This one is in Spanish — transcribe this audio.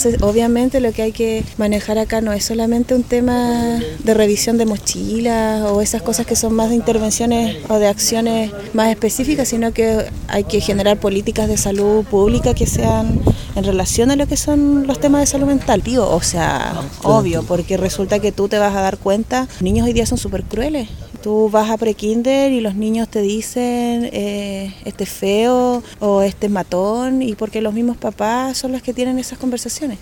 Obviamente lo que hay que manejar acá no es solamente un tema de revisión de mochilas o esas cosas que son más de intervenciones o de acciones más específicas, sino que hay que generar políticas de salud pública que sean en relación a lo que son los temas de salud mental. O sea, obvio, porque resulta que tú te vas a dar cuenta, los niños hoy día son súper crueles. Tú vas a prekinder y los niños te dicen este es feo o este es matón, y porque los mismos papás son los que tienen esas conversaciones.